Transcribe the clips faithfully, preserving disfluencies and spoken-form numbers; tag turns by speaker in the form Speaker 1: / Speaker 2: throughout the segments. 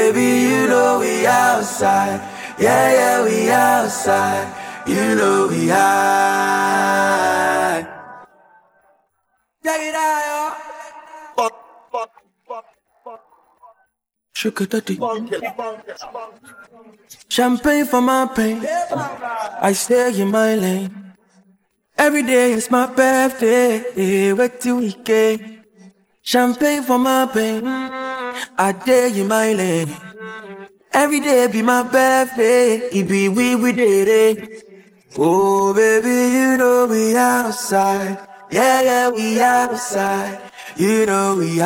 Speaker 1: baby, you know we outside. Yeah, yeah, we outside. You know we high. Check it out, yo. Sugar daddy. Champagne for my pain. I stay in my lane. Every day is my birthday. Wait till weekend. Champagne for my pain. I dare in my lane. Every day be my birthday. It be we we did it. Oh baby, you know we outside. Yeah, yeah, we outside. You know we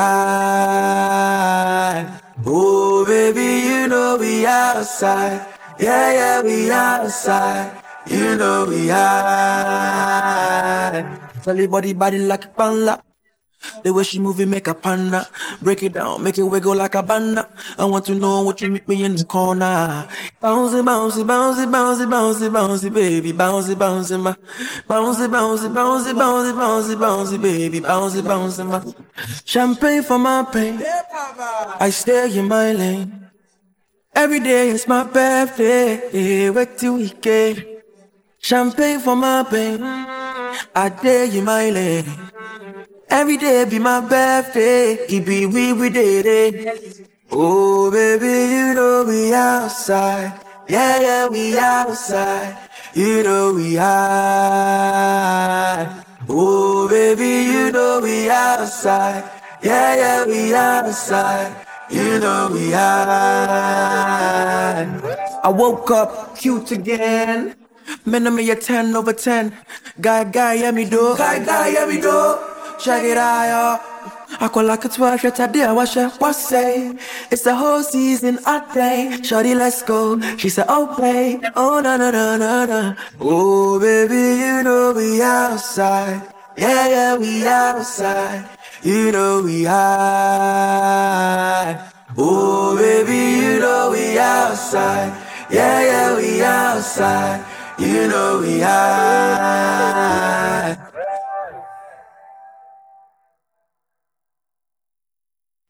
Speaker 1: high. Oh baby, you know we outside. Yeah, yeah, we outside. You know we high. Tell your body body like a panda. The way she move it make a panda. Break it down, make it wiggle like a banda. I want to know what you meet me in the corner. Bouncy, bouncy, bouncy, bouncy, bouncy, bouncy, baby. Bouncy, bouncy, ma. Bouncy, bouncy, bouncy, bouncy, bouncy, bouncy, baby. Bouncy, bouncy, ma. Champagne for my pain. I stay in my lane. Every day is my birthday. Wait till weekend. Champagne for my pain. I dare in my lane. Every day be my birthday, it be we we did it. Oh baby, you know we outside. Yeah, yeah, we outside. You know we high. Oh baby, you know we outside. Yeah, yeah, we outside. You know we high. I woke up cute again. Man, I'm a ten over ten. Guy, guy, yeah me do. Guy, guy, yeah me do. Check it out, yo. I call like a twelve, yet I did what I was say. It's the whole season, I think. Shorty, let's go. She said, oh, play. Oh, na na na na na. Oh, baby, you know we outside. Yeah, yeah, we outside. You know we high. Oh, baby, you know we outside. Yeah, yeah, we outside. You know we high.